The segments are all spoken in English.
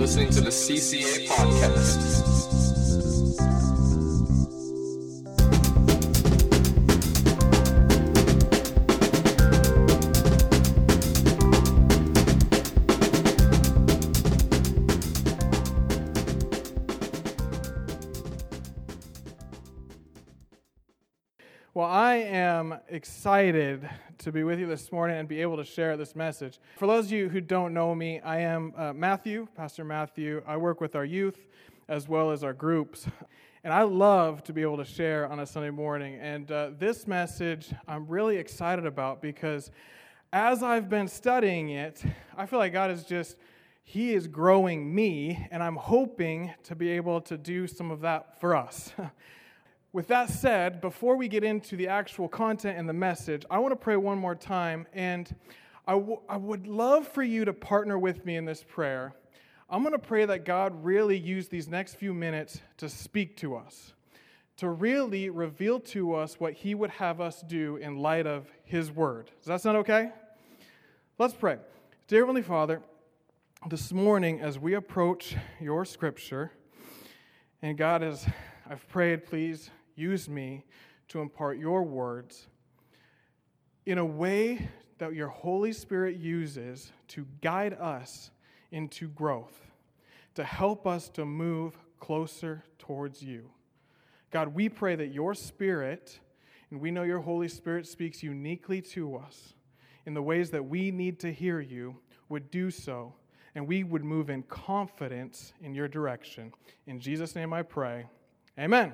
listening to the CCA podcast. Well, I am excited to be with you this morning and be able to share this message. For those of you who don't know me, I am Matthew, Pastor Matthew. I work with our youth as well as our groups, and I love to be able to share on a Sunday morning. And this message I'm really excited about because as I've been studying it, I feel like God He is growing me, and I'm hoping to be able to do some of that for us. With that said, before we get into the actual content and the message, I want to pray one more time, and I would love for you to partner with me in this prayer. I'm going to pray that God really use these next few minutes to speak to us, to really reveal to us what He would have us do in light of His Word. Does that sound okay? Let's pray. Dear Heavenly Father, this morning as we approach Your Scripture, and God, as I've prayed, please use me to impart Your words in a way that Your Holy Spirit uses to guide us into growth, to help us to move closer towards You. God, we pray that Your Spirit, and we know Your Holy Spirit speaks uniquely to us in the ways that we need to hear You, would do so, and we would move in confidence in Your direction. In Jesus' name I pray. Amen.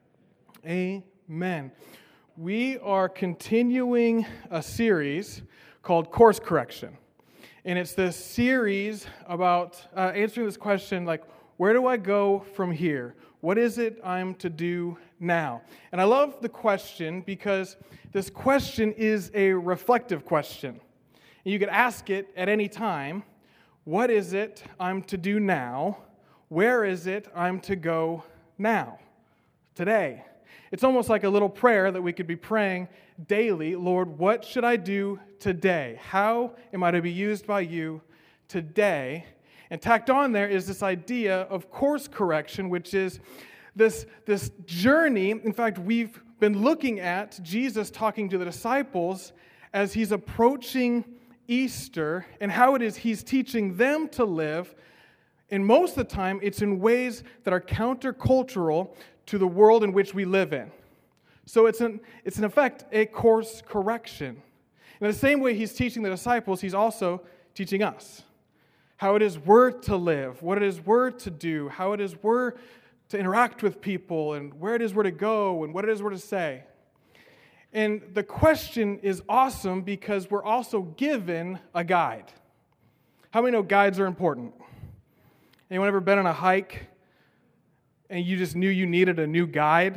Amen. We are continuing a series called Course Correction. And it's this series about answering this question, like, where do I go from here? What is it I'm to do now? And I love the question because this question is a reflective question. And you could ask it at any time. What is it I'm to do now? Where is it I'm to go now? Today. It's almost like a little prayer that we could be praying daily. Lord, what should I do today? How am I to be used by You today? And tacked on there is this idea of course correction, which is this journey. In fact, we've been looking at Jesus talking to the disciples as He's approaching Easter and how it is He's teaching them to live. And most of the time, it's in ways that are countercultural to the world in which we live in. So it's in effect a course correction. In the same way He's teaching the disciples, He's also teaching us how it is we're to live, what it is we're to do, how it is we're to interact with people, and where it is we're to go, and what it is we're to say. And the question is awesome because we're also given a guide. How many know guides are important? Anyone ever been on a hike and you just knew you needed a new guide?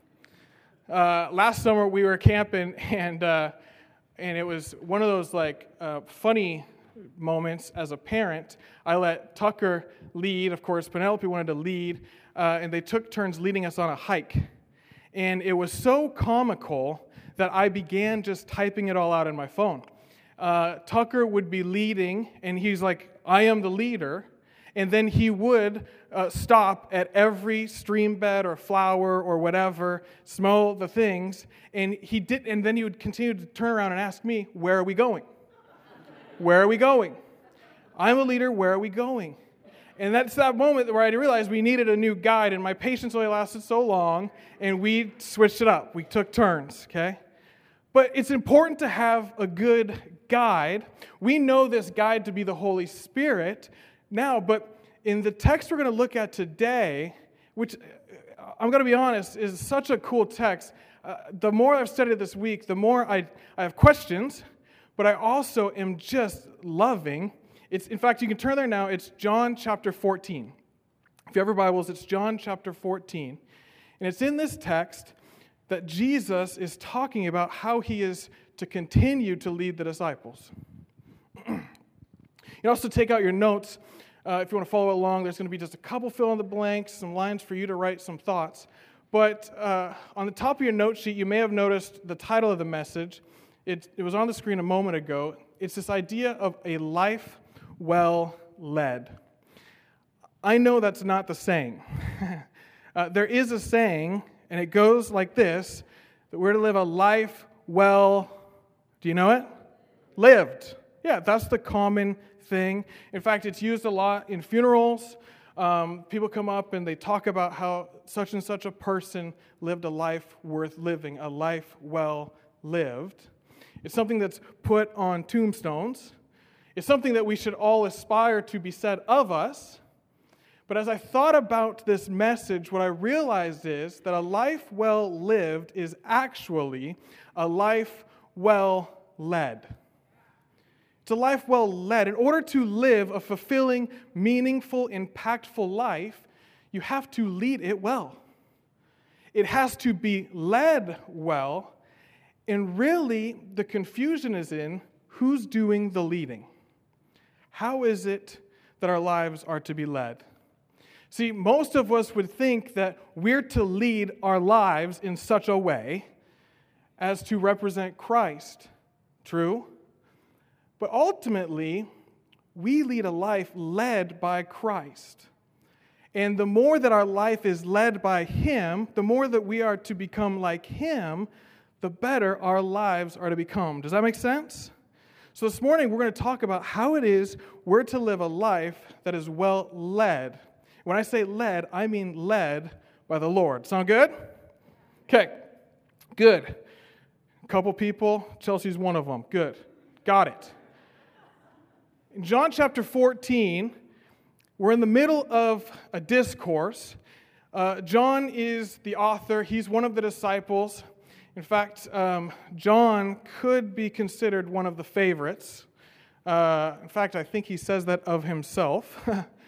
Last summer we were camping and it was one of those funny moments as a parent. I let Tucker lead. Of course, Penelope wanted to lead, and they took turns leading us on a hike. And it was so comical that I began just typing it all out in my phone. Tucker would be leading, and he's like, I am the leader. And then he would stop at every stream bed or flower or whatever, smell the things, and then he would continue to turn around and ask me, where are we going? Where are we going? I'm a leader, where are we going? And that's that moment where I realized we needed a new guide, and my patience only lasted so long, and we switched it up. We took turns, okay? But it's important to have a good guide. We know this guide to be the Holy Spirit now, but in the text we're going to look at today, which I'm going to be honest, is such a cool text. The more I've studied this week, the more I have questions, but I also am just loving. In fact, you can turn there now. It's John chapter 14. If you have your Bibles, it's John chapter 14. And it's in this text that Jesus is talking about how He is to continue to lead the disciples. You also take out your notes. If you want to follow along, there's going to be just a couple fill in the blanks, some lines for you to write some thoughts. But on the top of your note sheet, you may have noticed the title of the message. It was on the screen a moment ago. It's this idea of a life well led. I know that's not the saying. There is a saying, and it goes like this, that we're to live a life well, do you know it? Lived. Yeah, that's the common thing. In fact, it's used a lot in funerals. People come up and they talk about how such and such a person lived a life worth living, a life well lived. It's something that's put on tombstones. It's something that we should all aspire to be said of us. But as I thought about this message, what I realized is that a life well lived is actually a life well led. It's a life well led. In order to live a fulfilling, meaningful, impactful life, you have to lead it well. It has to be led well. And really, the confusion is in who's doing the leading. How is it that our lives are to be led? See, most of us would think that we're to lead our lives in such a way as to represent Christ. True? But ultimately, we lead a life led by Christ. And the more that our life is led by Him, the more that we are to become like Him, the better our lives are to become. Does that make sense? So this morning, we're going to talk about how it is we're to live a life that is well led. When I say led, I mean led by the Lord. Sound good? Okay, good. A couple people, Chelsea's one of them. Good. Got it. In John chapter 14, we're in the middle of a discourse. John is the author. He's one of the disciples. In fact, John could be considered one of the favorites. In fact, I think he says that of himself.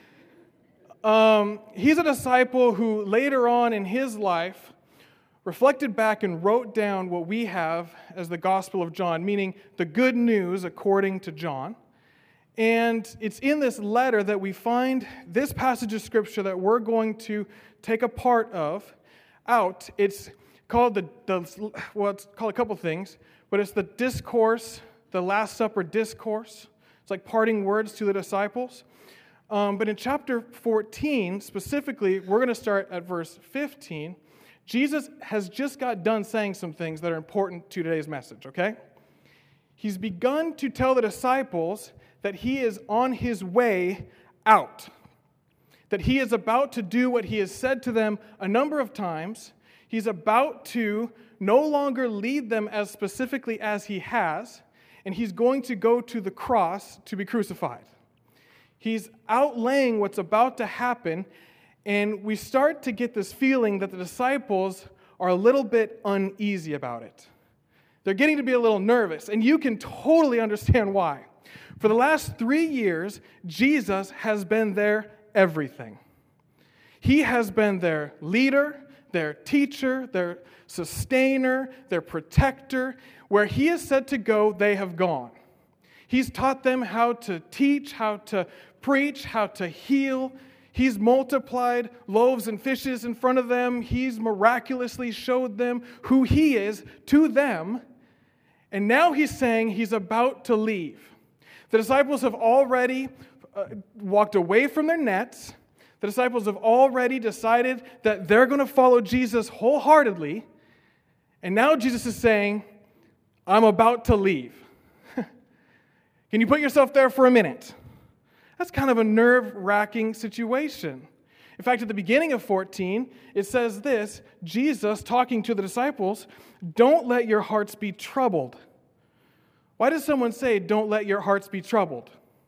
He's a disciple who later on in his life reflected back and wrote down what we have as the Gospel of John, meaning the good news according to John. And it's in this letter that we find this passage of Scripture that we're going to take a part of out. It's called it's called a couple things, but it's the discourse, the Last Supper discourse. It's like parting words to the disciples. But in chapter 14, specifically, we're going to start at verse 15. Jesus has just got done saying some things that are important to today's message, okay? He's begun to tell the disciples that He is on His way out, that He is about to do what He has said to them a number of times. He's about to no longer lead them as specifically as He has, and He's going to go to the cross to be crucified. He's outlaying what's about to happen, and we start to get this feeling that the disciples are a little bit uneasy about it. They're getting to be a little nervous, and you can totally understand why. For the last 3 years, Jesus has been their everything. He has been their leader, their teacher, their sustainer, their protector. Where He is said to go, they have gone. He's taught them how to teach, how to preach, how to heal. He's multiplied loaves and fishes in front of them. He's miraculously showed them who He is to them. And now He's saying He's about to leave. The disciples have already walked away from their nets. The disciples have already decided that they're going to follow Jesus wholeheartedly. And now Jesus is saying, I'm about to leave. Can you put yourself there for a minute? That's kind of a nerve-wracking situation. In fact, at the beginning of 14, it says this, Jesus talking to the disciples, don't let your hearts be troubled. Why does someone say, don't let your hearts be troubled?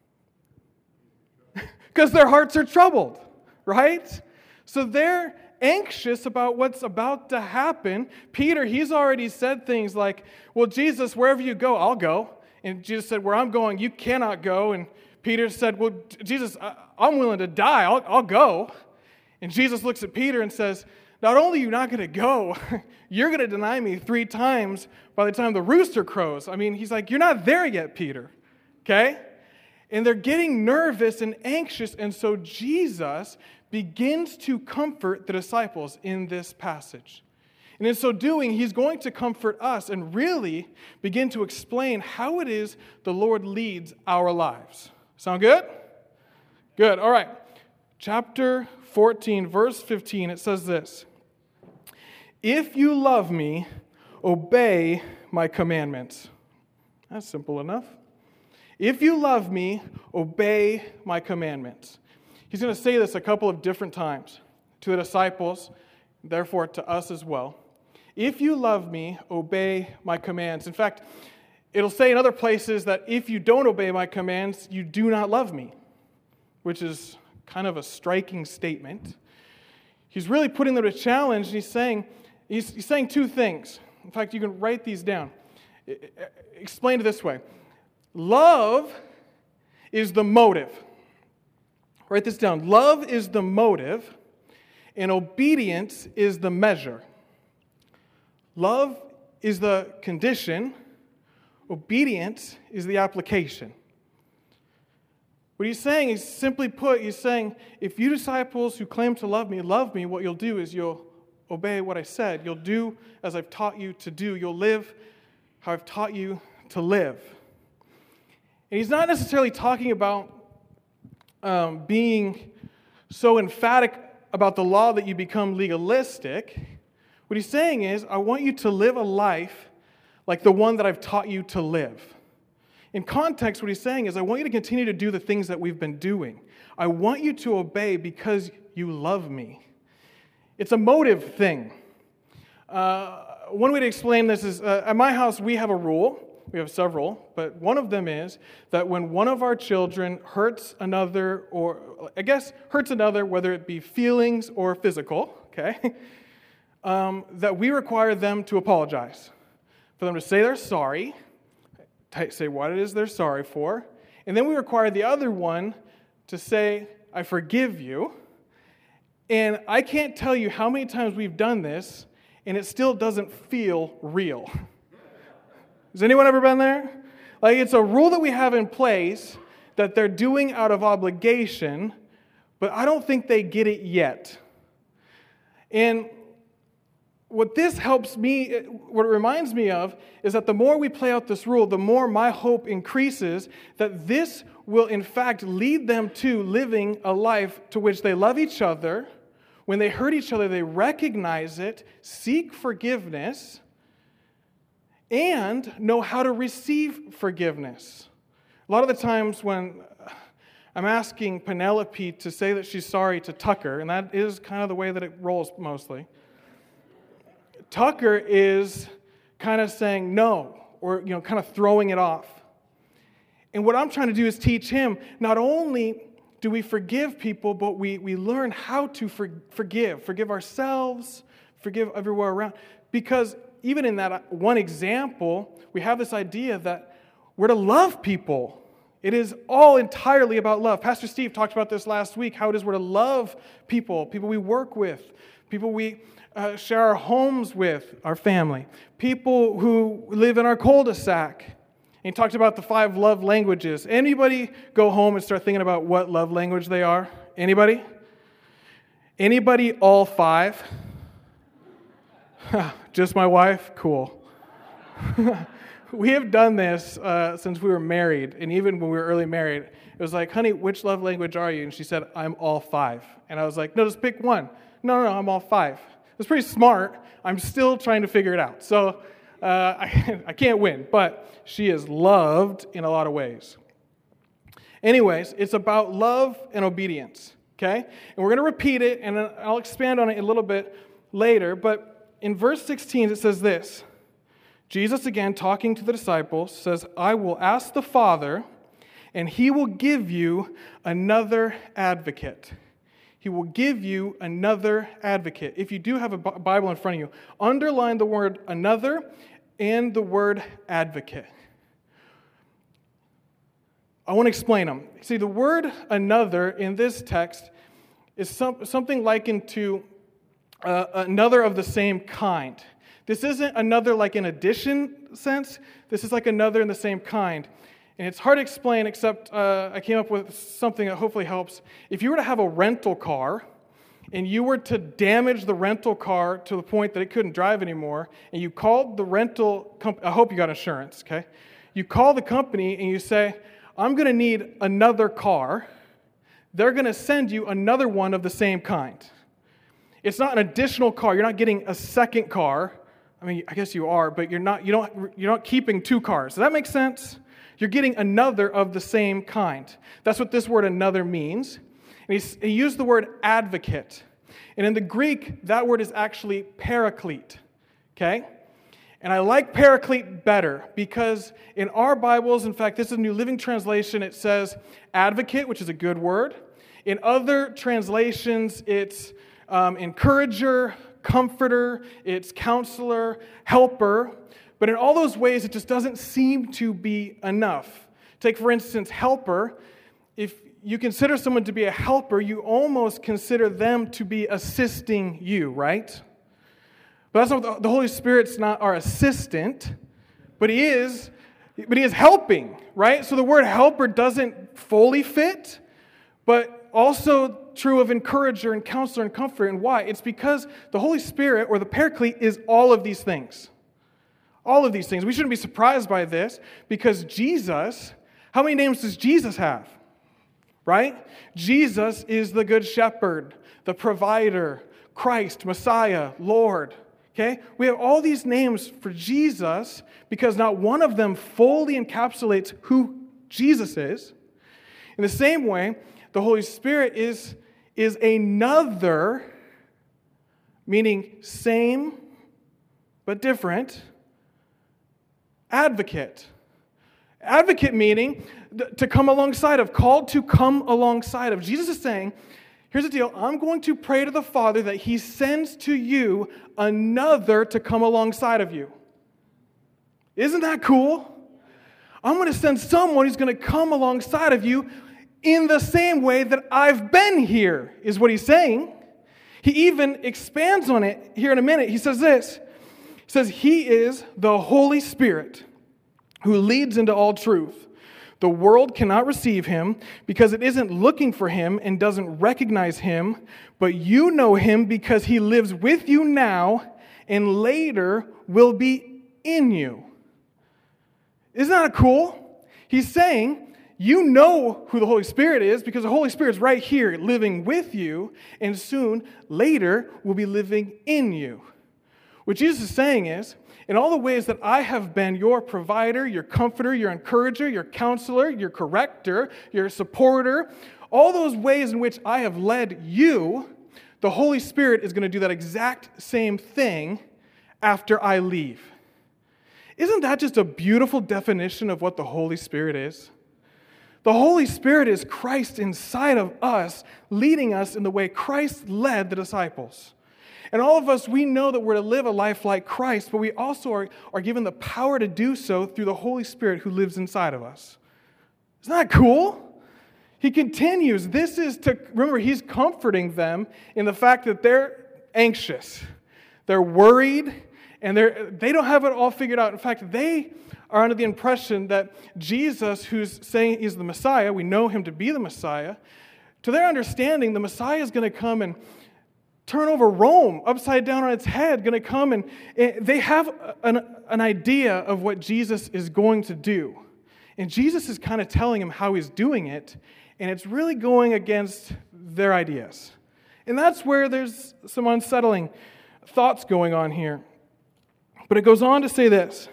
Because their hearts are troubled, right? So they're anxious about what's about to happen. Peter, he's already said things like, well, Jesus, wherever you go, I'll go. And Jesus said, where I'm going, you cannot go. And Peter said, well, Jesus, I'm willing to die. I'll go. And Jesus looks at Peter and says, not only are you not going to go, you're going to deny me 3 times by the time the rooster crows. I mean, he's like, you're not there yet, Peter. Okay? And they're getting nervous and anxious. And so Jesus begins to comfort the disciples in this passage. And in so doing, He's going to comfort us and really begin to explain how it is the Lord leads our lives. Sound good? Good. All right. chapter 14, verse 15, it says this: "If you love me, obey my commandments." That's simple enough. If you love me, obey my commandments. He's going to say this a couple of different times to the disciples, therefore to us as well. If you love me, obey my commands. In fact, it'll say in other places that if you don't obey my commands, you do not love me, which is kind of a striking statement. He's really putting them to challenge, and he's saying two things. In fact, you can write these down. Explain it this way. Love is the motive. Write this down. Love is the motive, and obedience is the measure. Love is the condition. Obedience is the application. What he's saying is, simply put, he's saying, if you disciples who claim to love me, what you'll do is you'll obey what I said. You'll do as I've taught you to do. You'll live how I've taught you to live. And he's not necessarily talking about being so emphatic about the law that you become legalistic. What he's saying is, I want you to live a life like the one that I've taught you to live. In context, what he's saying is, I want you to continue to do the things that we've been doing. I want you to obey because you love me. It's a motive thing. One way to explain this is, at my house, we have a rule. We have several, but one of them is that when one of our children hurts another, whether it be feelings or physical, okay, that we require them to apologize. For them to say they're sorry, say what it is they're sorry for, and then we require the other one to say, I forgive you. And I can't tell you how many times we've done this, and it still doesn't feel real. Has anyone ever been there? Like, it's a rule that we have in place that they're doing out of obligation, but I don't think they get it yet. And what this helps me, what it reminds me of, is that the more we play out this rule, the more my hope increases that this will in fact lead them to living a life to which they love each other. When they hurt each other, they recognize it, seek forgiveness, and know how to receive forgiveness. A lot of the times when I'm asking Penelope to say that she's sorry to Tucker, and that is kind of the way that it rolls mostly, Tucker is kind of saying no, or kind of throwing it off. And what I'm trying to do is teach him, not only do we forgive people, but we learn how to forgive ourselves, forgive everywhere around. Because even in that one example, we have this idea that we're to love people. It is all entirely about love. Pastor Steve talked about this last week, how it is we're to love people we work with, people we share our homes with, our family, people who live in our cul-de-sac. And he talked about the 5 love languages. Anybody go home and start thinking about what love language they are? Anybody? Anybody all 5? Just my wife? Cool. We have done this since we were married, and even when we were early married, it was like, honey, which love language are you? And she said, I'm all 5. And I was like, no, just pick one. No, I'm all 5. It's pretty smart. I'm still trying to figure it out. So I can't win, but she is loved in a lot of ways. Anyways, it's about love and obedience, okay? And we're going to repeat it, and I'll expand on it a little bit later, but in verse 16 it says this. Jesus, again, talking to the disciples, says, I will ask the Father, and He will give you another advocate. He will give you another advocate. If you do have a Bible in front of you, underline the word another and the word advocate. I want to explain them. See, the word another in this text is something likened to another of the same kind. This isn't another like in addition sense. This is like another in the same kind. And it's hard to explain, except I came up with something that hopefully helps. If you were to have a rental car, and you were to damage the rental car to the point that it couldn't drive anymore, and you called the rental company, I hope you got insurance, okay? You call the company and you say, I'm going to need another car. they're going to send you another one of the same kind. It's not an additional car. You're not getting a second car. I mean, I guess you are, but you're not keeping two cars. Does that make sense? You're getting another of the same kind. That's what this word another means. And he used the word advocate. And in the Greek, that word is actually paraclete. Okay? And I like paraclete better because in our Bibles, in fact, this is a New Living Translation, it says advocate, which is a good word. In other translations, it's encourager, comforter, it's counselor, helper. But in all those ways, it just doesn't seem to be enough. Take, for instance, helper. If you consider someone to be a helper, you almost consider them to be assisting you, right? But that's not, the Holy Spirit's not our assistant, but He is helping, right? So the word helper doesn't fully fit, but also true of encourager and counselor and comforter. And why? It's because the Holy Spirit, or the Paraclete, is all of these things. All of these things. We shouldn't be surprised by this because Jesus, how many names does Jesus have? Right? Jesus is the Good Shepherd, the Provider, Christ, Messiah, Lord. Okay? We have all these names for Jesus because not one of them fully encapsulates who Jesus is. In the same way, the Holy Spirit is another, meaning same but different, advocate. Advocate meaning to come alongside of, called to come alongside of. Jesus is saying, here's the deal, I'm going to pray to the Father that He sends to you another to come alongside of you. Isn't that cool? I'm going to send someone who's going to come alongside of you in the same way that I've been here, is what He's saying. He even expands on it here in a minute. He says this. He says, He is the Holy Spirit who leads into all truth. The world cannot receive Him because it isn't looking for Him and doesn't recognize Him, but you know Him because He lives with you now and later will be in you. Isn't that cool? He's saying, you know who the Holy Spirit is because the Holy Spirit's right here living with you, and soon, later, will be living in you. What Jesus is saying is, in all the ways that I have been your provider, your comforter, your encourager, your counselor, your corrector, your supporter, all those ways in which I have led you, the Holy Spirit is going to do that exact same thing after I leave. Isn't that just a beautiful definition of what the Holy Spirit is? The Holy Spirit is Christ inside of us, leading us in the way Christ led the disciples. And all of us, we know that we're to live a life like Christ, but we also are given the power to do so through the Holy Spirit who lives inside of us. Isn't that cool? He continues. This is to, remember, He's comforting them in the fact that they're anxious. They're worried, and they don't have it all figured out. In fact, they are under the impression that Jesus, who's saying He's the Messiah, we know Him to be the Messiah, to their understanding, the Messiah is going to come and turn over Rome upside down on its head, going to come and they have an idea of what Jesus is going to do. And Jesus is kind of telling them how He's doing it, and it's really going against their ideas. And that's where there's some unsettling thoughts going on here. But it goes on to say this.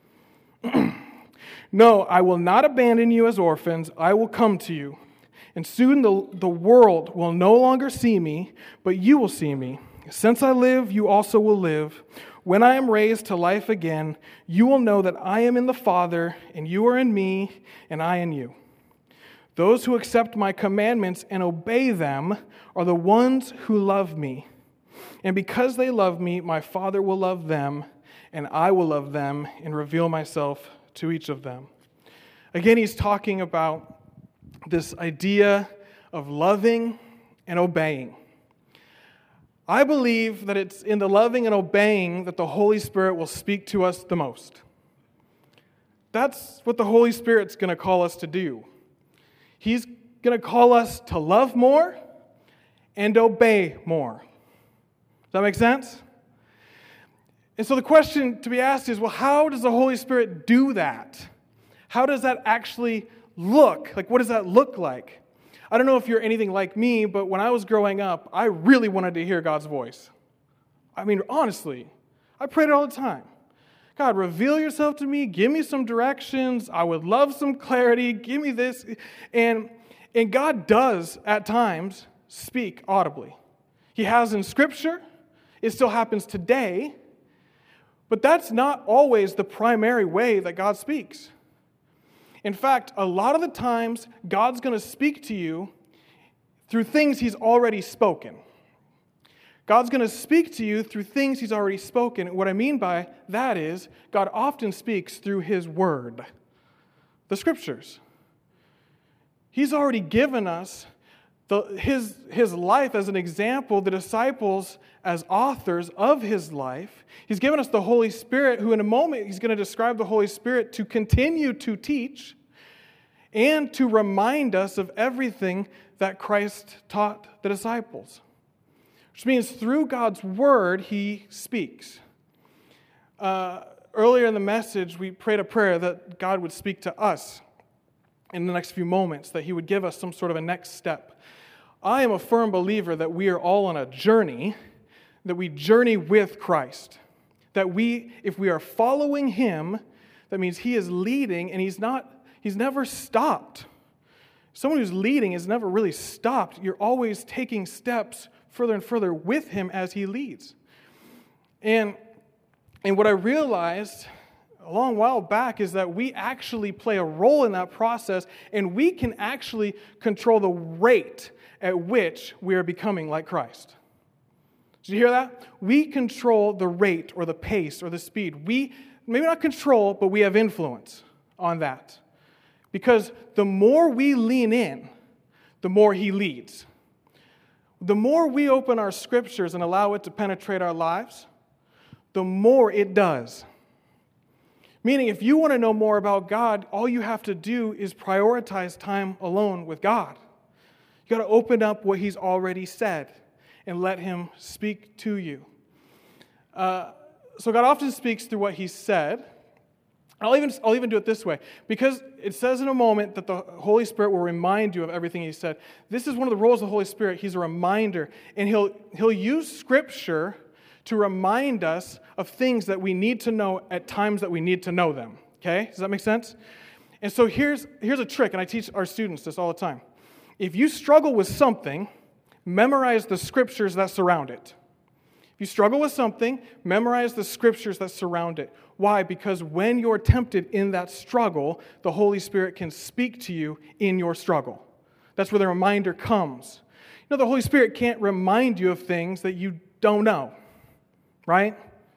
No, I will not abandon you as orphans. I will come to you. And soon the world will no longer see me, but you will see me. Since I live, you also will live. When I am raised to life again, you will know that I am in the Father, and you are in me, and I in you. Those who accept my commandments and obey them are the ones who love me. And because they love me, my Father will love them, and I will love them and reveal myself to each of them. Again, He's talking about this idea of loving and obeying. I believe that it's in the loving and obeying that the Holy Spirit will speak to us the most. That's what the Holy Spirit's going to call us to do. He's going to call us to love more and obey more. Does that make sense? And so the question to be asked is, well, how does the Holy Spirit do that? How does that actually look? Like, what does that look like? I don't know if you're anything like me, but when I was growing up, I really wanted to hear God's voice. I mean, honestly, I prayed it all the time. God, reveal yourself to me. Give me some directions. I would love some clarity. Give me this. And God does, at times, speak audibly. He has in Scripture. It still happens today. But that's not always the primary way that God speaks. In fact, a lot of the times, God's going to speak to you through things He's already spoken. God's going to speak to you through things He's already spoken. What I mean by that is, God often speaks through His Word, the Scriptures. He's already given us His life as an example, the disciples as authors of His life. He's given us the Holy Spirit, who in a moment He's going to describe the Holy Spirit to continue to teach and to remind us of everything that Christ taught the disciples. Which means through God's Word, He speaks. Earlier in the message, we prayed a prayer that God would speak to us in the next few moments, that He would give us some sort of a next step. I am a firm believer that we are all on a journey, that we journey with Christ. That if we are following Him, that means He is leading and He's never stopped. Someone who's leading is never really stopped. You're always taking steps further and further with Him as He leads. And what I realized a long while back is that we actually play a role in that process, and we can actually control the rate at which we are becoming like Christ. Did you hear that? We control the rate or the pace or the speed. We maybe not control, but we have influence on that. Because the more we lean in, the more He leads. The more we open our Scriptures and allow it to penetrate our lives, the more it does. Meaning, if you want to know more about God, all you have to do is prioritize time alone with God. You got to open up what He's already said and let Him speak to you. So God often speaks through what He said. I'll even do it this way. Because it says in a moment that the Holy Spirit will remind you of everything He said. This is one of the roles of the Holy Spirit. He's a reminder. And He'll use Scripture to remind us of things that we need to know at times that we need to know them. Okay? Does that make sense? And so here's a trick, and I teach our students this all the time. If you struggle with something, memorize the Scriptures that surround it. If you struggle with something, memorize the Scriptures that surround it. Why? Because when you're tempted in that struggle, the Holy Spirit can speak to you in your struggle. That's where the reminder comes. You know, the Holy Spirit can't remind you of things that you don't know. Right?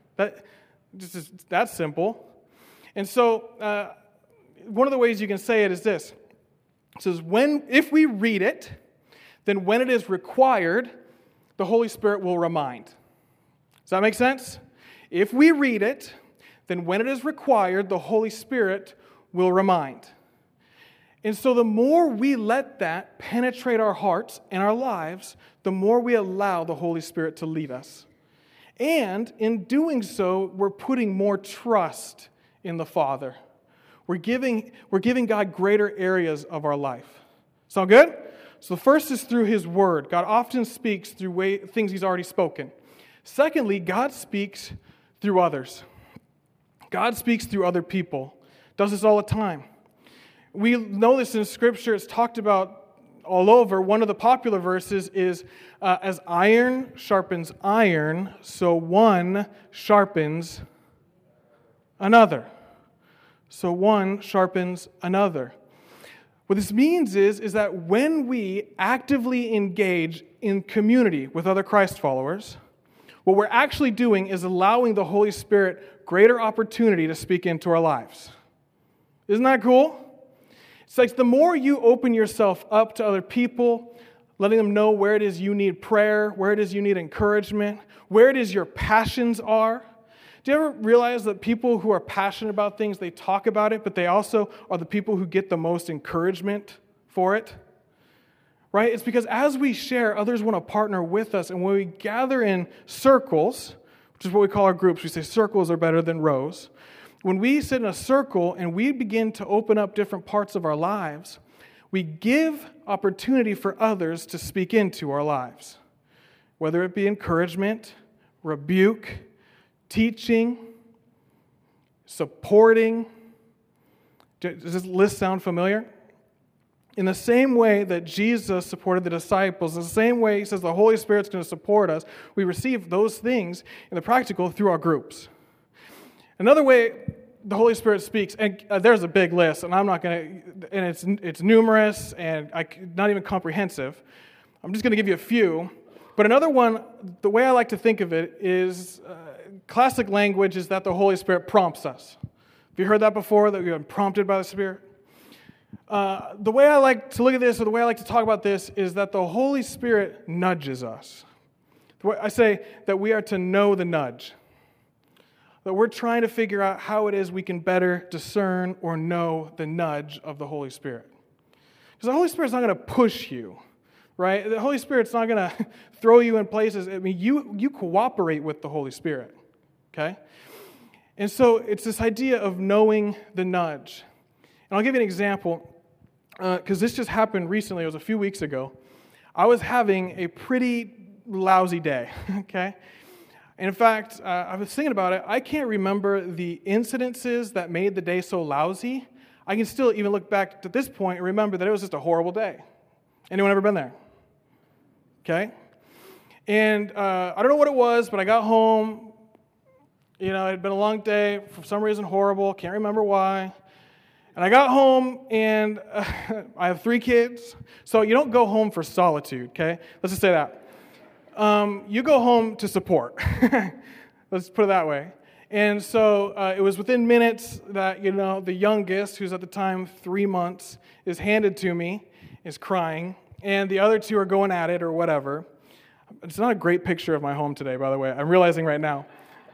That's simple. And so, one of the ways you can say it is this. It says, if we read it, then when it is required, the Holy Spirit will remind. Does that make sense? If we read it, then when it is required, the Holy Spirit will remind. And so the more we let that penetrate our hearts and our lives, the more we allow the Holy Spirit to lead us. And in doing so, we're putting more trust in the Father. We're giving God greater areas of our life. Sound good? So the first is through His Word. God often speaks through things He's already spoken. Secondly, God speaks through others. God speaks through other people. Does this all the time. We know this in Scripture. It's talked about all over. One of the popular verses is, as iron sharpens iron, so one sharpens another. So one sharpens another. What this means is that when we actively engage in community with other Christ followers, what we're actually doing is allowing the Holy Spirit greater opportunity to speak into our lives. Isn't that cool? It's like the more you open yourself up to other people, letting them know where it is you need prayer, where it is you need encouragement, where it is your passions are. Do you ever realize that people who are passionate about things, they talk about it, but they also are the people who get the most encouragement for it? Right? It's because as we share, others want to partner with us. And when we gather in circles, which is what we call our groups, we say circles are better than rows. When we sit in a circle and we begin to open up different parts of our lives, we give opportunity for others to speak into our lives, whether it be encouragement, rebuke, teaching, supporting. Does this list sound familiar? In the same way that Jesus supported the disciples, in the same way he says the Holy Spirit's going to support us, we receive those things in the practical through our groups. Another way the Holy Spirit speaks, and there's a big list, and I'm not going to, and it's numerous and not even comprehensive. I'm just going to give you a few. But another one, the way I like to think of it is, classic language is that the Holy Spirit prompts us. Have you heard that before, that we've been prompted by the Spirit? The way I like to look at this, or the way I like to talk about this, is that the Holy Spirit nudges us. I say that we are to know the nudge. That we're trying to figure out how it is we can better discern or know the nudge of the Holy Spirit. Because the Holy Spirit's not going to push you, right? The Holy Spirit's not going to throw you in places. I mean, you cooperate with the Holy Spirit, okay? And so it's this idea of knowing the nudge. And I'll give you an example, because this just happened recently. It was a few weeks ago. I was having a pretty lousy day, okay? And in fact, I was thinking about it. I can't remember the incidences that made the day so lousy. I can still even look back to this point and remember that it was just a horrible day. Anyone ever been there? Okay? And I don't know what it was, but I got home. You know, it had been a long day, for some reason horrible, can't remember why. And I got home, and I have 3 kids, so you don't go home for solitude, okay? Let's just say that. You go home to support. Let's put it that way. And so it was within minutes that, the youngest, who's at the time 3 months, is handed to me, is crying, and the other 2 are going at it or whatever. It's not a great picture of my home today, by the way. I'm realizing right now.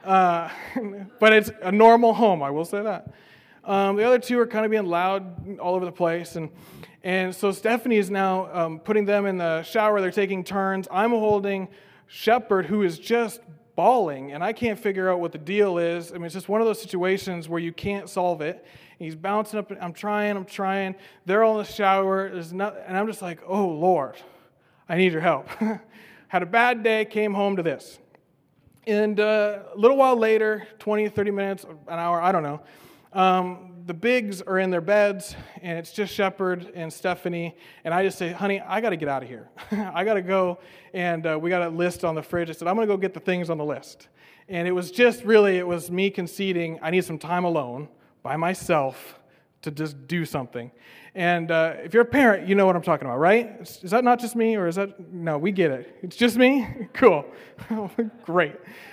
But it's a normal home, I will say that. The other 2 are kind of being loud all over the place, and so Stephanie is now putting them in the shower. They're taking turns. I'm holding Shepherd, who is just bawling, and I can't figure out what the deal is. I mean, it's just one of those situations where you can't solve it. He's bouncing up. I'm trying. They're all in the shower. And I'm just like, oh, Lord, I need your help. Had a bad day, came home to this. And a little while later, 20, 30 minutes, an hour, I don't know, the bigs are in their beds, and it's just Shepherd and Stephanie, and I just say, honey, I got to get out of here. I got to go, and we got a list on the fridge. I said, I'm going to go get the things on the list. And it was me conceding, I need some time alone by myself to just do something. And if you're a parent, you know what I'm talking about, right? Is that not just me, or is that, no, we get it. It's just me? Cool. Great.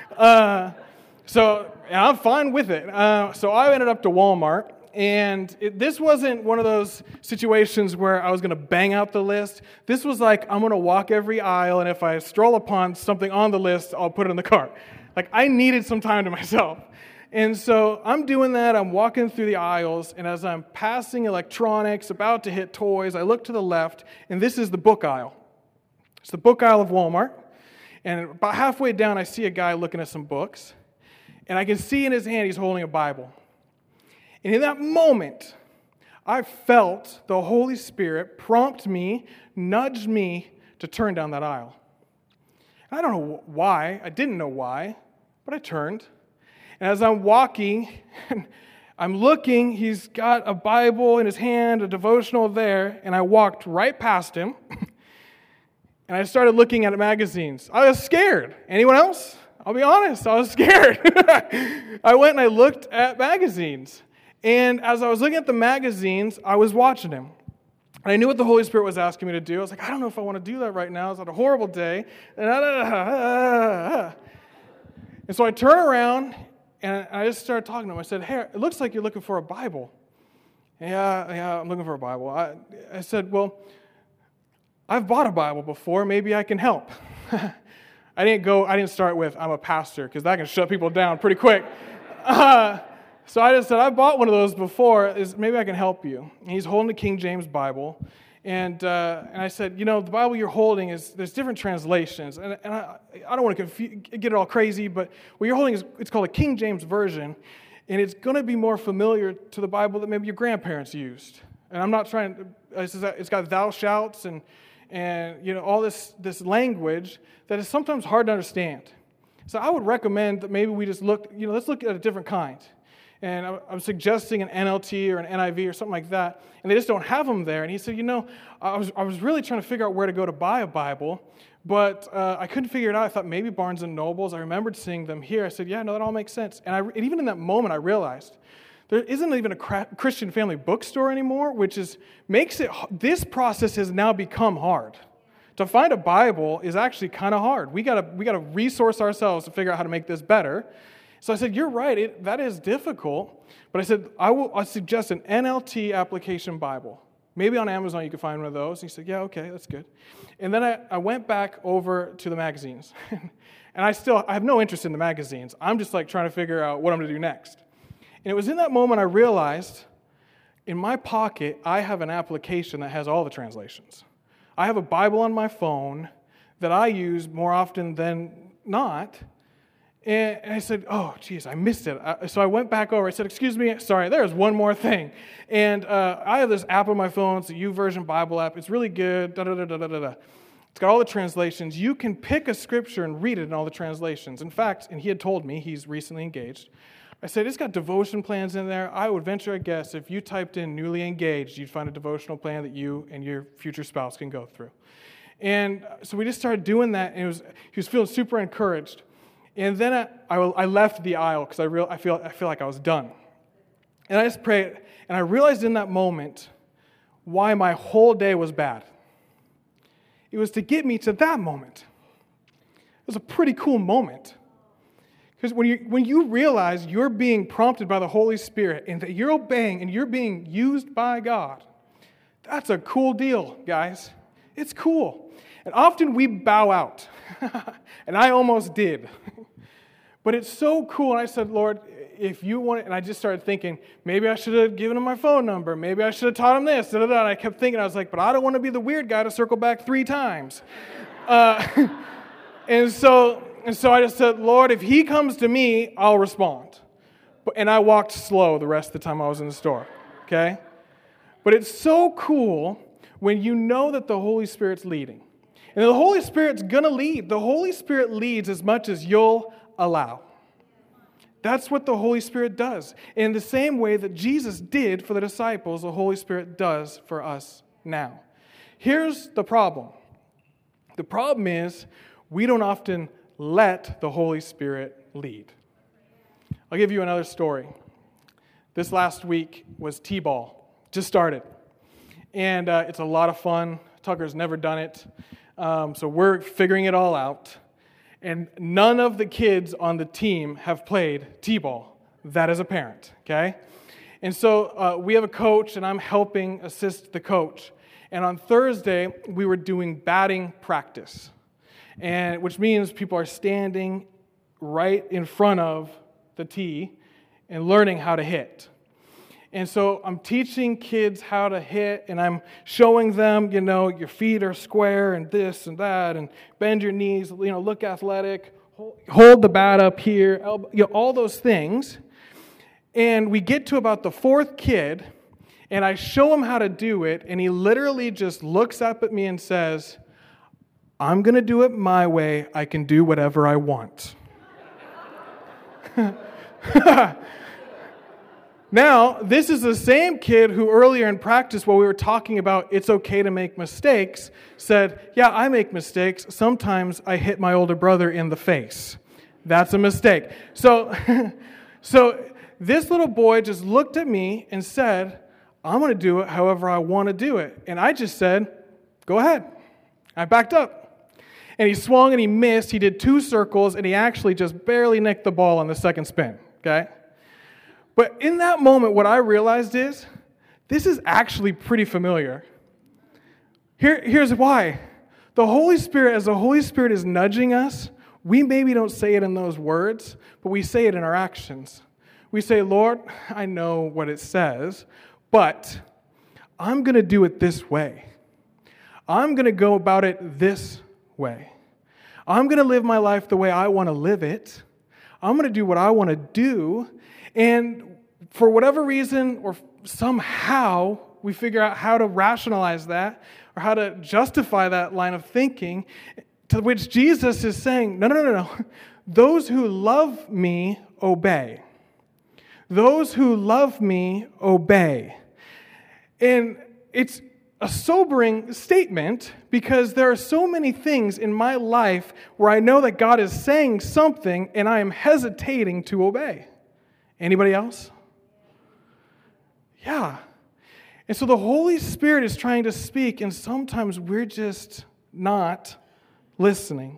So I'm fine with it. So I ended up to Walmart, and this wasn't one of those situations where I was going to bang out the list. This was like, I'm going to walk every aisle, and if I stroll upon something on the list, I'll put it in the cart. Like, I needed some time to myself. And so I'm doing that. I'm walking through the aisles, and as I'm passing electronics, about to hit toys, I look to the left, and this is the book aisle. It's the book aisle of Walmart. And about halfway down, I see a guy looking at some books. And I can see in his hand he's holding a Bible. And in that moment, I felt the Holy Spirit prompt me, nudge me to turn down that aisle. And I don't know why. I didn't know why, but I turned. And as I'm walking, I'm looking, he's got a Bible in his hand, a devotional there, and I walked right past him. And I started looking at magazines. I was scared. Anyone else? I'll be honest, I was scared. I went and I looked at magazines. And as I was looking at the magazines, I was watching him. And I knew what the Holy Spirit was asking me to do. I was like, I don't know if I want to do that right now. It's had a horrible day. And so I turn around, and I just started talking to him. I said, hey, it looks like you're looking for a Bible. Yeah, I'm looking for a Bible. I said, well, I've bought a Bible before. Maybe I can help. I didn't start with, I'm a pastor, because that can shut people down pretty quick. So I just said, I bought one of those before. Maybe I can help you. And he's holding the King James Bible. And I said, the Bible you're holding, there's different translations. And I don't want to get it all crazy, but what you're holding it's called a King James Version. And it's going to be more familiar to the Bible that maybe your grandparents used. And I'm not trying to, it's got thou shalt and all this language that is sometimes hard to understand. So I would recommend that maybe we just let's look at a different kind. And I'm suggesting an NLT or an NIV or something like that, and they just don't have them there. And he said, I was really trying to figure out where to go to buy a Bible, but I couldn't figure it out. I thought maybe Barnes & Nobles. I remembered seeing them here. I said, yeah, no, that all makes sense. And even in that moment, I realized there isn't even a Christian Family bookstore anymore, which makes this process has now become hard. To find a Bible is actually kind of hard. We gotta resource ourselves to figure out how to make this better. So I said, you're right, that is difficult. But I said, I suggest an NLT application Bible. Maybe on Amazon you can find one of those. He said, yeah, okay, that's good. And then I went back over to the magazines. And I have no interest in the magazines. I'm just trying to figure out what I'm going to do next. And it was in that moment I realized, in my pocket, I have an application that has all the translations. I have a Bible on my phone that I use more often than not. And I said, oh, geez, I missed it. So I went back over. I said, excuse me, sorry, there's one more thing. And I have this app on my phone. It's a YouVersion Bible app. It's really good. It's got all the translations. You can pick a scripture and read it in all the translations. In fact, and he had told me he's recently engaged. I said, it's got devotion plans in there. I would venture a guess if you typed in newly engaged, you'd find a devotional plan that you and your future spouse can go through. And so we just started doing that, and he was feeling super encouraged. And then I left the aisle because I feel like I was done. And I just prayed, and I realized in that moment why my whole day was bad. It was to get me to that moment. It was a pretty cool moment. Because when you realize you're being prompted by the Holy Spirit and that you're obeying and you're being used by God, that's a cool deal, guys. It's cool. And often we bow out. And I almost did. But it's so cool. And I said, Lord, if you want it, and I just started thinking, maybe I should have given him my phone number. Maybe I should have taught him this. And I kept thinking, I was like, but I don't want to be the weird guy to circle back 3 times. And so I just said, Lord, if he comes to me, I'll respond. And I walked slow the rest of the time I was in the store, okay? But it's so cool when you know that the Holy Spirit's leading. And the Holy Spirit's going to lead. The Holy Spirit leads as much as you'll allow. That's what the Holy Spirit does. In the same way that Jesus did for the disciples, the Holy Spirit does for us now. Here's the problem. The problem is we don't often let the Holy Spirit lead. I'll give you another story. This last week was T-ball. Just started. And it's a lot of fun. Tucker's never done it. So we're figuring it all out. And none of the kids on the team have played T-ball. That is apparent, okay? And so we have a coach, and I'm helping assist the coach. And on Thursday, we were doing batting practice, which means people are standing right in front of the tee and learning how to hit. And so I'm teaching kids how to hit, and I'm showing them, your feet are square and this and that, and bend your knees, look athletic, hold the bat up here, all those things. And we get to about the 4th kid, and I show him how to do it, and he literally just looks up at me and says, I'm going to do it my way. I can do whatever I want. Now, this is the same kid who earlier in practice, while we were talking about it's okay to make mistakes, said, yeah, I make mistakes. Sometimes I hit my older brother in the face. That's a mistake. So this little boy just looked at me and said, I'm going to do it however I want to do it. And I just said, go ahead. I backed up. And he swung and he missed. He did 2 circles, and he actually just barely nicked the ball on the second spin, okay? But in that moment, what I realized is, this is actually pretty familiar. Here's why. The Holy Spirit, as the Holy Spirit is nudging us, we maybe don't say it in those words, but we say it in our actions. We say, Lord, I know what it says, but I'm going to do it this way. I'm going to go about it this way. I'm going to live my life the way I want to live it. I'm going to do what I want to do. And for whatever reason or somehow, we figure out how to rationalize that or how to justify that line of thinking, to which Jesus is saying, no. Those who love me obey. Those who love me obey. And it's a sobering statement because there are so many things in my life where I know that God is saying something and I am hesitating to obey. Anybody else? Yeah. And so the Holy Spirit is trying to speak, and sometimes we're just not listening.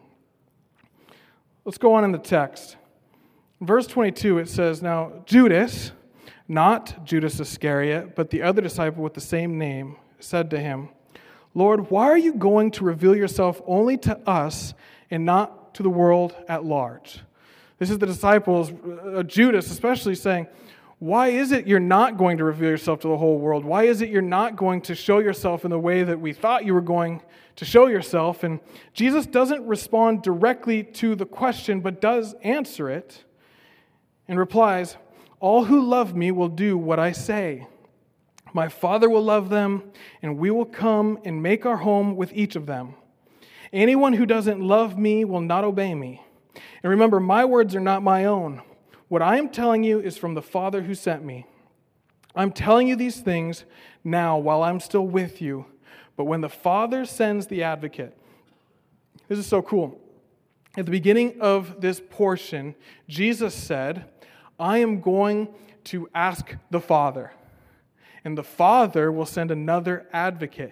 Let's go on in the text. In verse 22, it says, "Now Judas, not Judas Iscariot, but the other disciple with the same name, said to him, 'Lord, why are you going to reveal yourself only to us and not to the world at large?'" This is the disciples, Judas especially, saying, "Why is it you're not going to reveal yourself to the whole world? Why is it you're not going to show yourself in the way that we thought you were going to show yourself?" And Jesus doesn't respond directly to the question, but does answer it and replies, "All who love me will do what I say. My Father will love them, and we will come and make our home with each of them. Anyone who doesn't love me will not obey me. And remember, my words are not my own. What I am telling you is from the Father who sent me. I'm telling you these things now while I'm still with you, but when the Father sends the advocate." This is so cool. At the beginning of this portion, Jesus said, "I am going to ask the Father, and the Father will send another advocate."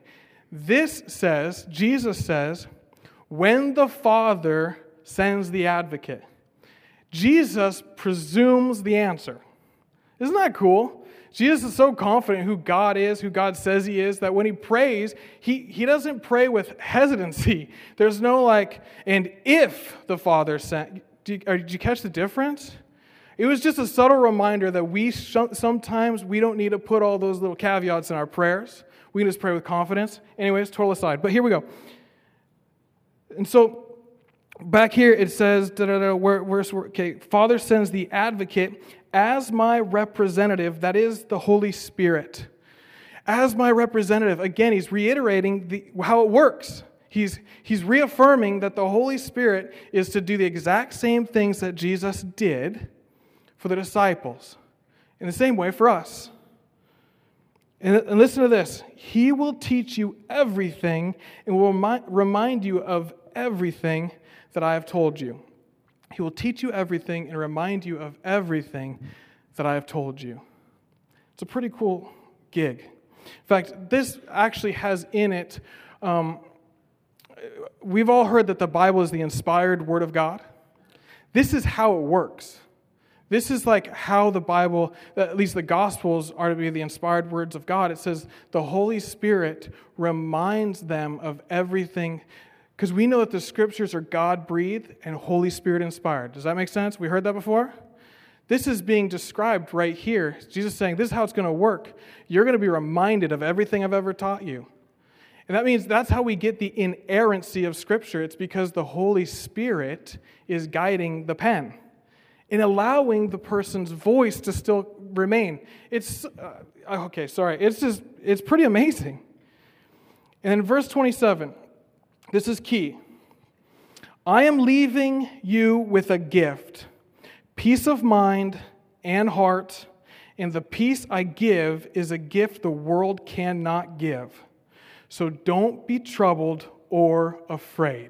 Jesus says, when the Father sends the advocate. Jesus presumes the answer. Isn't that cool? Jesus is so confident who God is, who God says he is, that when he prays, he doesn't pray with hesitancy. There's no like, "and if the Father sent." Did you catch the difference? It was just a subtle reminder that sometimes we don't need to put all those little caveats in our prayers. We can just pray with confidence. Anyways, total aside. But here we go. And so back here it says, Father sends the advocate as my representative, that is the Holy Spirit. As my representative. Again, he's reiterating how it works. He's reaffirming that the Holy Spirit is to do the exact same things that Jesus did for the disciples. In the same way for us. And listen to this. He will teach you everything and will remind you of everything that I have told you. He will teach you everything and remind you of everything that I have told you. It's a pretty cool gig. In fact, this actually has in it, we've all heard that the Bible is the inspired Word of God. This is how it works. This is like how the Bible, at least the Gospels, are to be the inspired words of God. It says the Holy Spirit reminds them of everything, because we know that the Scriptures are God-breathed and Holy Spirit-inspired. Does that make sense? We heard that before? This is being described right here. Jesus is saying, this is how it's going to work. You're going to be reminded of everything I've ever taught you. And that means that's how we get the inerrancy of Scripture. It's because the Holy Spirit is guiding the pen and allowing the person's voice to still remain. It's pretty amazing. And in verse 27, this is key. "I am leaving you with a gift, peace of mind and heart, and the peace I give is a gift the world cannot give. So don't be troubled or afraid."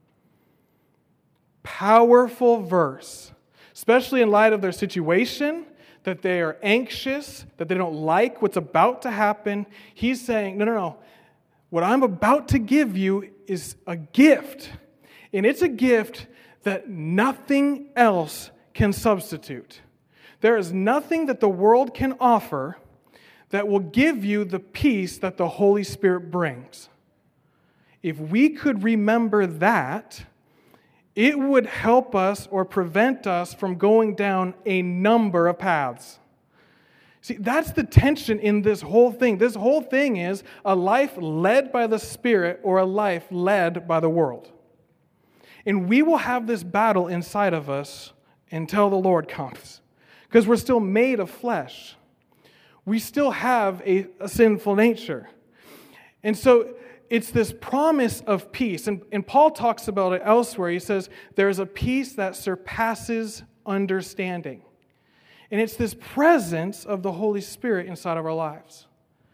Powerful verse, especially in light of their situation, that they are anxious, that they don't like what's about to happen. He's saying, no. What I'm about to give you is a gift. And it's a gift that nothing else can substitute. There is nothing that the world can offer that will give you the peace that the Holy Spirit brings. If we could remember that, it would help us or prevent us from going down a number of paths. See, that's the tension in this whole thing. This whole thing is a life led by the Spirit or a life led by the world. And we will have this battle inside of us until the Lord comes, because we're still made of flesh. we still have a sinful nature. And so it's this promise of peace. And Paul talks about it elsewhere. He says, there's a peace that surpasses understanding. And it's this presence of the Holy Spirit inside of our lives.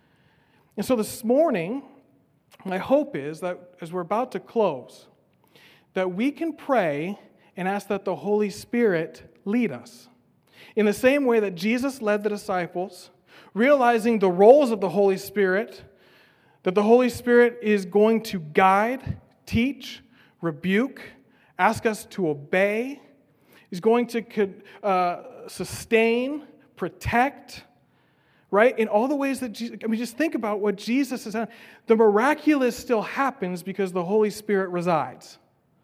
And so this morning, my hope is that as we're about to close, that we can pray and ask that the Holy Spirit lead us. In the same way that Jesus led the disciples, realizing the roles of the Holy Spirit, that the Holy Spirit is going to guide, teach, rebuke, ask us to obey, is going to sustain, protect, right? In all the ways that Jesus, just think about what Jesus has done. The miraculous still happens because the Holy Spirit resides.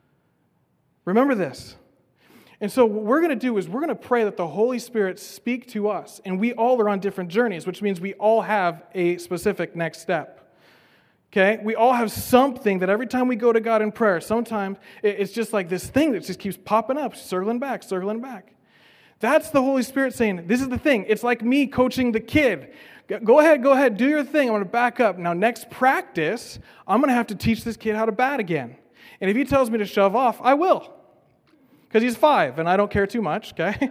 Remember this. And so what we're going to do is we're going to pray that the Holy Spirit speak to us. And we all are on different journeys, which means we all have a specific next step. Okay? We all have something that every time we go to God in prayer, sometimes it's just like this thing that just keeps popping up, circling back, circling back. That's the Holy Spirit saying, this is the thing. It's like me coaching the kid. Go ahead, do your thing. I'm going to back up. Now, next practice, I'm going to have to teach this kid how to bat again. And if he tells me to shove off, I will. Because he's 5, and I don't care too much, okay?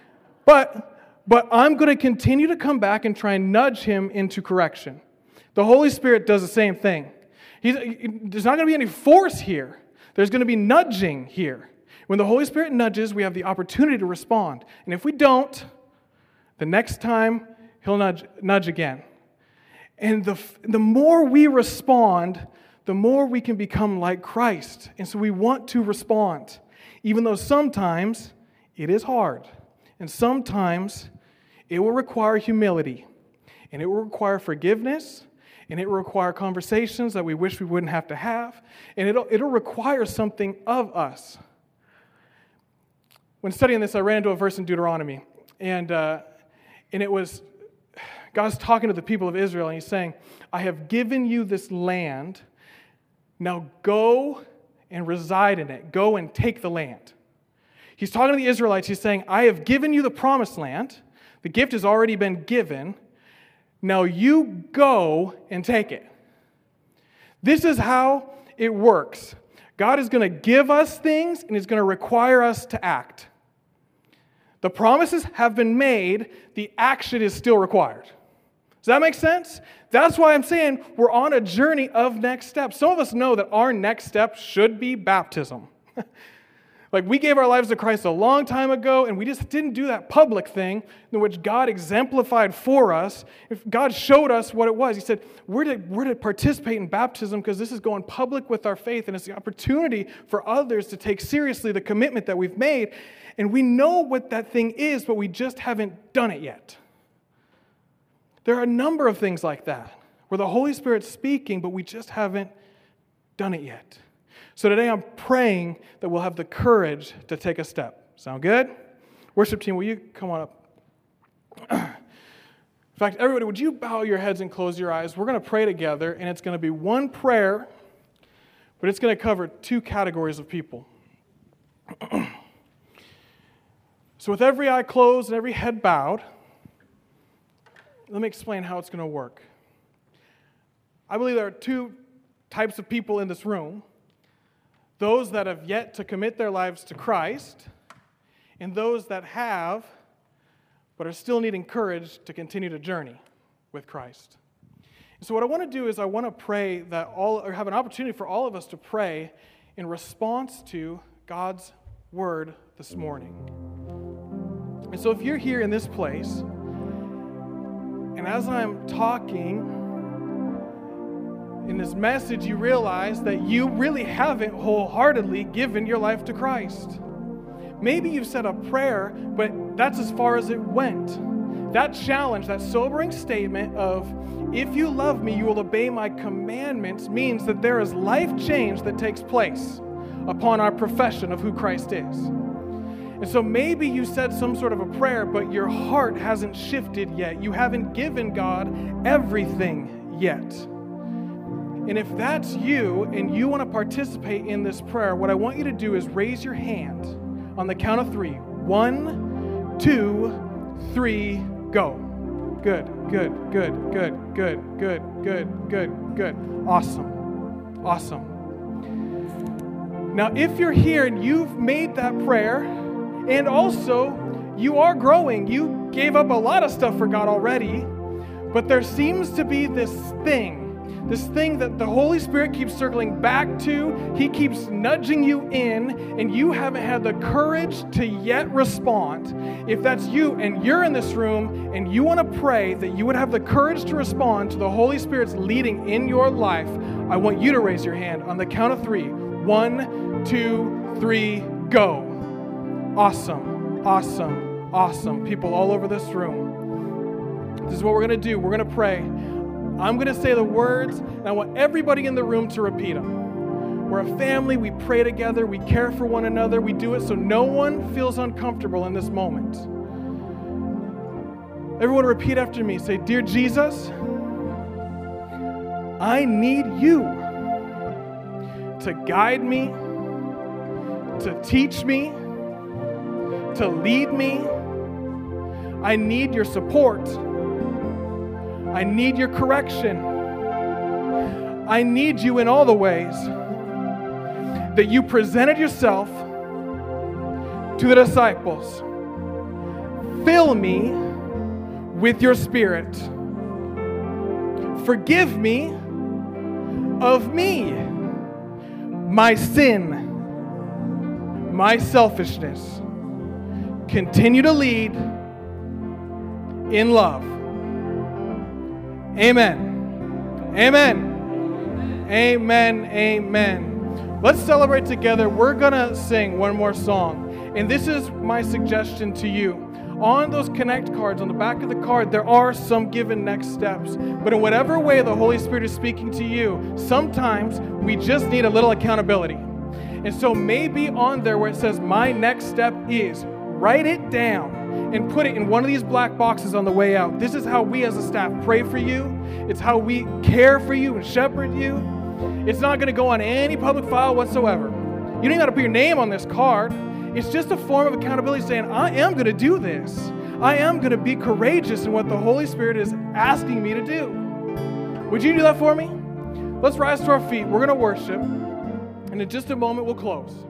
But I'm going to continue to come back and try and nudge him into correction. The Holy Spirit does the same thing. There's not going to be any force here. There's going to be nudging here. When the Holy Spirit nudges, we have the opportunity to respond. And if we don't, the next time, He'll nudge again. And the more we respond, the more we can become like Christ. And so we want to respond, even though sometimes it is hard. And sometimes it will require humility. And it will require forgiveness. And it will require conversations that we wish we wouldn't have to have. And it'll require something of us. When studying this, I ran into a verse in Deuteronomy. And it was, God's talking to the people of Israel, and He's saying, I have given you this land. Now go and reside in it. Go and take the land. He's talking to the Israelites. He's saying, I have given you the promised land. The gift has already been given. Now you go and take it. This is how it works. God is going to give us things, and He's going to require us to act. The promises have been made. The action is still required. Does that make sense? That's why I'm saying we're on a journey of next steps. Some of us know that our next step should be baptism. Like, we gave our lives to Christ a long time ago, and we just didn't do that public thing in which God exemplified for us. If God showed us what it was. He said, we're to participate in baptism because this is going public with our faith, and it's the opportunity for others to take seriously the commitment that we've made. And we know what that thing is, but we just haven't done it yet. There are a number of things like that, where the Holy Spirit's speaking, but we just haven't done it yet. So today I'm praying that we'll have the courage to take a step. Sound good? Worship team, will you come on up? In fact, everybody, would you bow your heads and close your eyes? We're going to pray together, and it's going to be one prayer, but it's going to cover 2 categories of people. So with every eye closed and every head bowed, let me explain how it's going to work. I believe there are 2 types of people in this room. Those that have yet to commit their lives to Christ, and those that have, but are still needing courage to continue to journey with Christ. So what I want to do is I want to pray that have an opportunity for all of us to pray in response to God's word this morning. And so if you're here in this place, and as I'm talking in this message, you realize that you really haven't wholeheartedly given your life to Christ. Maybe you've said a prayer, but that's as far as it went. That challenge, that sobering statement of, if you love me, you will obey my commandments, means that there is life change that takes place upon our profession of who Christ is. And so maybe you said some sort of a prayer, but your heart hasn't shifted yet. You haven't given God everything yet. And if that's you and you want to participate in this prayer, what I want you to do is raise your hand on the count of 3. 1, 2, 3, go. Good. Awesome. Now, if you're here and you've made that prayer, and also you are growing, you gave up a lot of stuff for God already, but there seems to be this thing that the Holy Spirit keeps circling back to. He keeps nudging you in, and you haven't had the courage to yet respond. If that's you and you're in this room and you want to pray that you would have the courage to respond to the Holy Spirit's leading in your life, I want you to raise your hand on the count of 3. 1, 2, 3, go. Awesome. People all over this room. This is what we're going to do. We're going to pray. I'm going to say the words, and I want everybody in the room to repeat them. We're a family. We pray together. We care for one another. We do it so no one feels uncomfortable in this moment. Everyone repeat after me. Say, "Dear Jesus, I need you to guide me, to teach me, to lead me. I need your support. I need your correction. I need you in all the ways that you presented yourself to the disciples. Fill me with your Spirit. Forgive me of me, my sin, my selfishness. Continue to lead in love." Amen. Let's celebrate together. We're going to sing one more song. And this is my suggestion to you. On those connect cards, on the back of the card, there are some given next steps. But in whatever way the Holy Spirit is speaking to you, sometimes we just need a little accountability. And so maybe on there where it says, "My next step is," write it down and put it in one of these black boxes on the way out. This is how we as a staff pray for you. It's how we care for you and shepherd you. It's not going to go on any public file whatsoever. You don't even got to put your name on this card. It's just a form of accountability saying, I am going to do this. I am going to be courageous in what the Holy Spirit is asking me to do. Would you do that for me? Let's rise to our feet. We're going to worship. And in just a moment, we'll close.